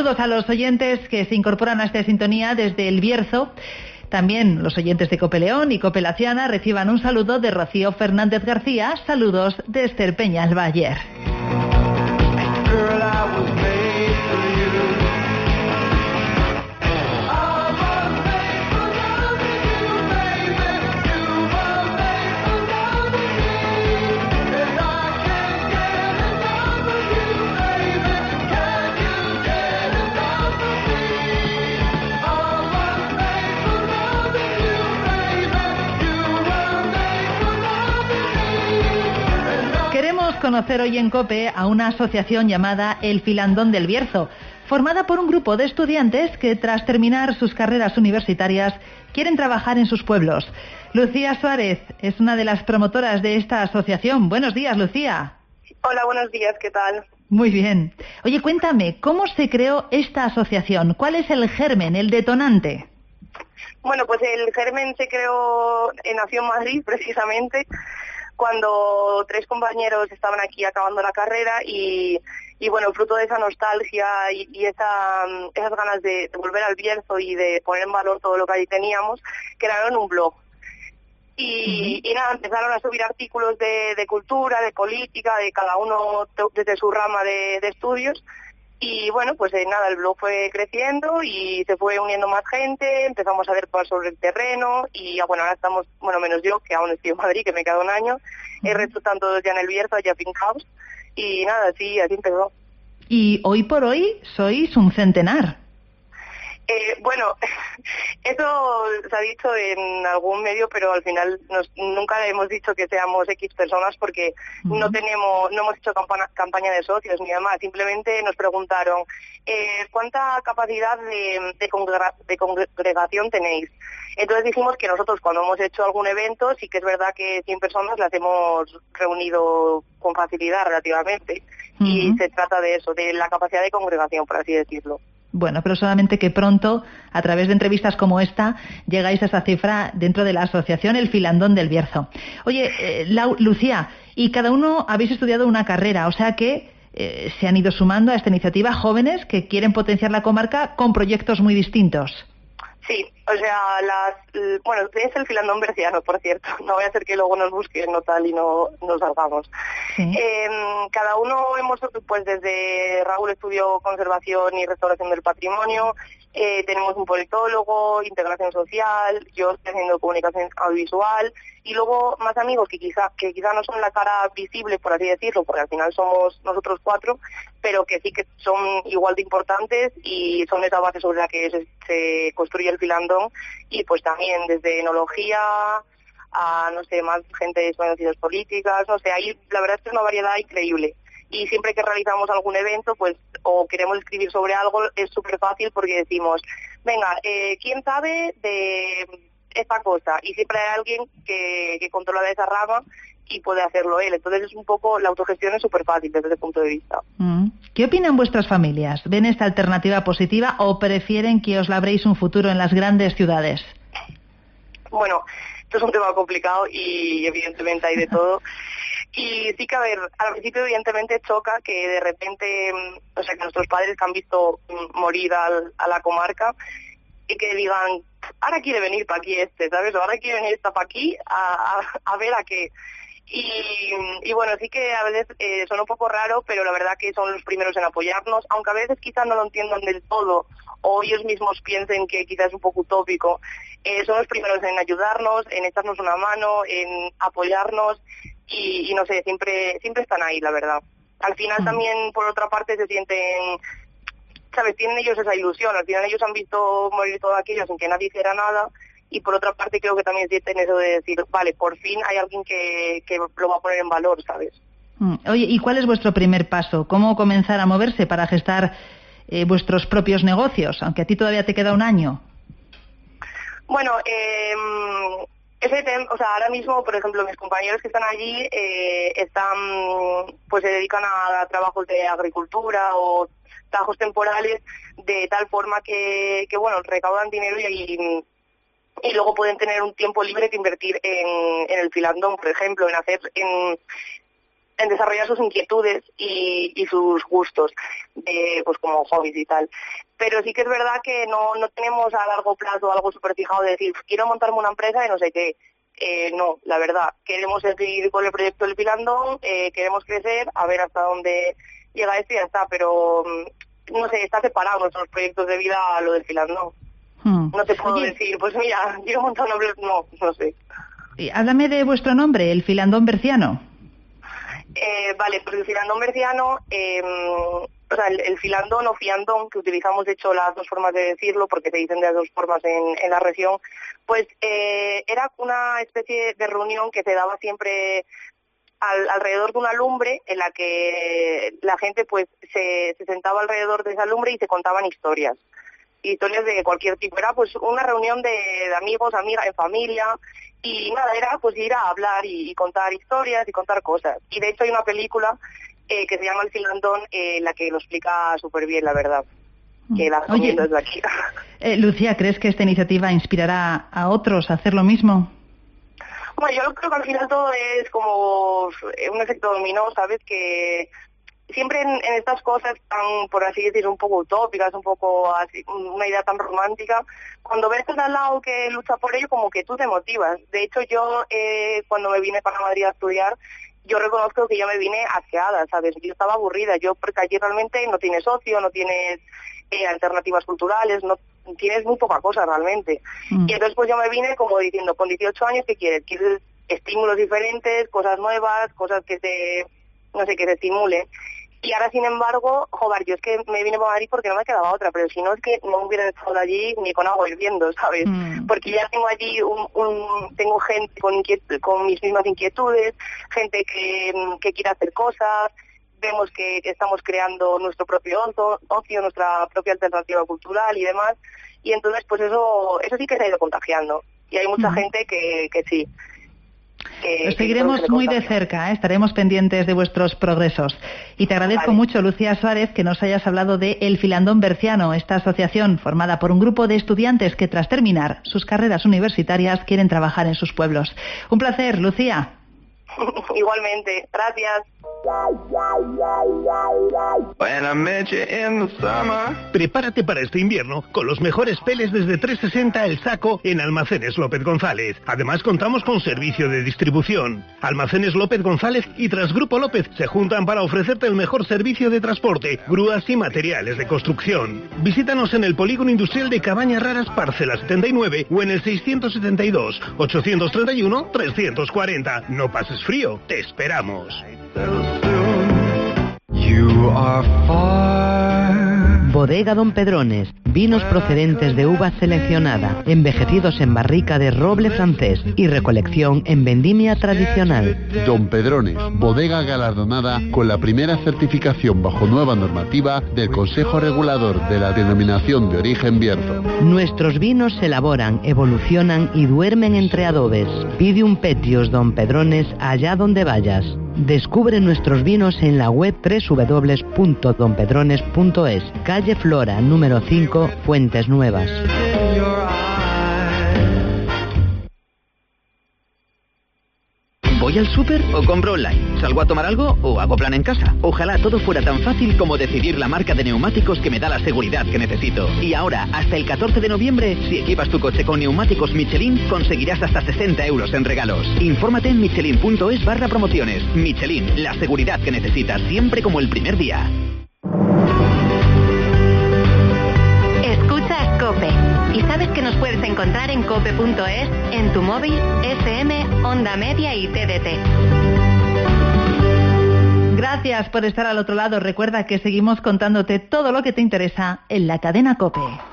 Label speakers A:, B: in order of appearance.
A: Saludos a los oyentes que se incorporan a esta sintonía desde El Bierzo. También los oyentes de Cope León y Cope Laciana reciban un saludo de Rocío Fernández García. Saludos de Esther Peñalbayer. Conocer hoy en COPE a una asociación llamada El Filandón del Bierzo, formada por un grupo de estudiantes que tras terminar sus carreras universitarias quieren trabajar en sus pueblos. Lucía Suárez es una de las promotoras de esta asociación. Buenos días, Lucía.
B: Hola, buenos días, ¿qué tal?
A: Muy bien. Oye, cuéntame, ¿cómo se creó esta asociación? ¿Cuál es el germen, el detonante?
B: Bueno, pues el germen se creó, nació en Madrid precisamente, cuando 3 compañeros estaban aquí acabando la carrera y bueno, fruto de esa nostalgia y esas ganas de volver al Bierzo y de poner en valor todo lo que allí teníamos, crearon un blog. Y nada, empezaron a subir artículos de cultura, de política, de cada uno desde su rama de estudios. Y bueno, pues nada, el blog fue creciendo y se fue uniendo más gente, empezamos a ver cosas sobre el terreno y bueno, ahora estamos, bueno, menos yo, que aún estoy en Madrid, que me queda un año, el resto están todos ya en el Bierzo, ya fincados, y nada, así empezó.
A: Y hoy por hoy sois un centenar.
B: Bueno, eso se ha dicho en algún medio, pero al final nunca hemos dicho que seamos X personas porque no hemos hecho campaña de socios ni demás. Simplemente nos preguntaron ¿cuánta capacidad de congregación tenéis? Entonces dijimos que nosotros cuando hemos hecho algún evento sí que es verdad que 100 personas las hemos reunido con facilidad relativamente y se trata de eso, de la capacidad de congregación, por así decirlo.
A: Bueno, pero solamente que pronto, a través de entrevistas como esta, llegáis a esa cifra dentro de la asociación El Filandón del Bierzo. Oye, Lucía, y cada uno habéis estudiado una carrera, o sea que se han ido sumando a esta iniciativa jóvenes que quieren potenciar la comarca con proyectos muy distintos.
B: Sí, o sea, bueno, es el Filandón berciano, por cierto, no voy a hacer que luego nos busquen no tal y no nos salgamos. Sí. Cada uno pues desde Raúl estudió conservación y restauración del patrimonio, tenemos un politólogo, integración social, yo estoy haciendo comunicación audiovisual y luego más amigos que quizá no son la cara visible, por así decirlo, porque al final somos nosotros 4, pero que sí que son igual de importantes y son esa base sobre la que se construye el Filandón y pues también desde enología a, no sé, más gente de ciencias políticas, no sé, ahí la verdad es que es una variedad increíble. Y siempre que realizamos algún evento, pues, o queremos escribir sobre algo, es súper fácil porque decimos, venga, ¿quién sabe de esta cosa? Y siempre hay alguien que controla de esa rama y puede hacerlo él. Entonces es un poco, la autogestión es súper fácil desde ese punto de vista.
A: ¿Qué opinan vuestras familias? ¿Ven esta alternativa positiva o prefieren que os labréis un futuro en las grandes ciudades?
B: Bueno, esto es un tema complicado y evidentemente hay de todo. Y sí que, a ver, al principio evidentemente choca que de repente, o sea, que nuestros padres que han visto morir a la comarca y que digan, ahora quiere venir para aquí ¿sabes? O ahora quiere venir esta para aquí a ver a qué. Y bueno, sí que a veces son un poco raro, pero la verdad que son los primeros en apoyarnos, aunque a veces quizás no lo entiendan del todo o ellos mismos piensen que quizás es un poco utópico, son los primeros en ayudarnos, en echarnos una mano, en apoyarnos y no sé, siempre están ahí, la verdad. Al final también, por otra parte, se sienten, ¿sabes? Tienen ellos esa ilusión, al final ellos han visto morir todo aquello sin que nadie hiciera nada. Y por otra parte creo que también sienten eso de decir, vale, por fin hay alguien que lo va a poner en valor, ¿sabes?
A: Oye, ¿y cuál es vuestro primer paso? ¿Cómo comenzar a moverse para gestar vuestros propios negocios? Aunque a ti todavía te queda un año.
B: Bueno, o sea, ahora mismo, por ejemplo, mis compañeros que están allí pues se dedican a trabajos de agricultura o trabajos temporales de tal forma que bueno, recaudan dinero y luego pueden tener un tiempo libre que invertir en el Filandón, por ejemplo, en desarrollar sus inquietudes y sus gustos, pues como hobbies y tal. Pero sí que es verdad que no tenemos a largo plazo algo súper fijado de decir, quiero montarme una empresa de no sé qué. No, la verdad, queremos seguir con el proyecto del Filandón, queremos crecer, a ver hasta dónde llega esto y ya está, pero no sé, está separado nuestros proyectos de vida a lo del Filandón. No te puedo decir, pues mira, quiero montar una empresa, no sé.
A: Háblame de vuestro nombre, el Filandón Berciano.
B: Vale, pues el Filandón Berciano, o sea, el filandón o fiandón, que utilizamos de hecho las dos formas de decirlo, porque se dicen de las dos formas en la región, pues era una especie de reunión que se daba siempre alrededor de una lumbre, en la que la gente pues se sentaba alrededor de esa lumbre y se contaban historias de cualquier tipo. Era pues una reunión de amigos, amigas, en familia, y nada, era pues ir a hablar y contar historias y contar cosas. Y de hecho hay una película que se llama El Filandón, la que lo explica súper bien, la verdad, que la recomiendo desde aquí.
A: Lucía, ¿crees que esta iniciativa inspirará a otros a hacer lo mismo?
B: Bueno, yo creo que al final todo es como un efecto dominó, ¿sabes? Que siempre en estas cosas tan, por así decir, un poco utópicas, un poco así, una idea tan romántica, cuando ves al lado que lucha por ello, como que tú te motivas. De hecho, yo cuando me vine para Madrid a estudiar, yo reconozco que yo me vine asqueada, ¿sabes? Yo estaba aburrida, porque allí realmente no tienes ocio, no tienes alternativas culturales, no tienes muy poca cosa realmente. Y entonces pues yo me vine como diciendo, con 18 años, ¿qué quieres? ¿Quieres estímulos diferentes, cosas nuevas, cosas que te estimulen? Y ahora, sin embargo, joder, yo es que me vine para Madrid porque no me quedaba otra, pero si no es que no hubiera estado allí ni con agua hirviendo, ¿sabes? Porque ya tengo allí tengo gente con mis mismas inquietudes, gente que quiere hacer cosas, vemos que estamos creando nuestro propio ocio, nuestra propia alternativa cultural y demás, y entonces pues eso sí que se ha ido contagiando, y hay mucha gente que sí.
A: Lo seguiremos muy de cerca, estaremos pendientes de vuestros progresos. Y te agradezco mucho, Lucía Suárez, que nos hayas hablado de El Filandón Berciano, esta asociación formada por un grupo de estudiantes que tras terminar sus carreras universitarias quieren trabajar en sus pueblos. Un placer, Lucía.
B: Igualmente, gracias.
C: Prepárate para este invierno con los mejores peles desde 3,60 el saco en Almacenes López González. Además contamos con servicio de distribución. Almacenes López González y Transgrupo López se juntan para ofrecerte el mejor servicio de transporte, grúas y materiales de construcción. Visítanos en el Polígono Industrial de Cabañas Raras, Parcela 79 o en el 672 831 340. No pases frío, te esperamos.
D: Bodega Don Pedrones, vinos procedentes de uva seleccionada, envejecidos en barrica de roble francés y recolección en vendimia tradicional.
E: Don Pedrones, bodega galardonada con la primera certificación bajo nueva normativa del Consejo Regulador de la Denominación de Origen Bierzo.
D: Nuestros vinos se elaboran, evolucionan y duermen entre adobes. Pide un Petios Don Pedrones allá donde vayas. Descubre nuestros vinos en la web www.donpedrones.es, calle Flora, número 5, Fuentes Nuevas.
F: ¿Voy al súper o compro online? ¿Salgo a tomar algo o hago plan en casa? Ojalá todo fuera tan fácil como decidir la marca de neumáticos que me da la seguridad que necesito. Y ahora, hasta el 14 de noviembre, si equipas tu coche con neumáticos Michelin, conseguirás hasta 60 euros en regalos. Infórmate en michelin.es/promociones. Michelin, la seguridad que necesitas, siempre como el primer día.
G: Escuchas COPE. Y sabes que nos puedes encontrar en cope.es, en tu móvil, FM, Onda Media y TDT.
A: Gracias por estar al otro lado. Recuerda que seguimos contándote todo lo que te interesa en la cadena COPE.